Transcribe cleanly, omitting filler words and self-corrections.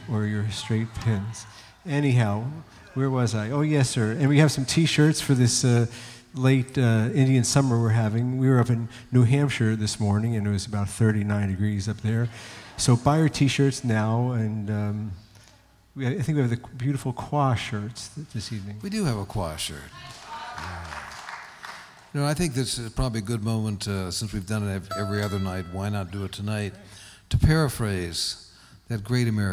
or your straight pins. Anyhow, where was I? Oh, yes, sir. And we have some T-shirts for this late Indian summer we're having. We were up in New Hampshire this morning, and it was about 39 degrees up there. So buy your T-shirts now, and I think we have the beautiful Kwa shirts this evening. We do have a Kwa shirt. You know, I think this is probably a good moment, since we've done it every other night, why not do it tonight, to paraphrase that great American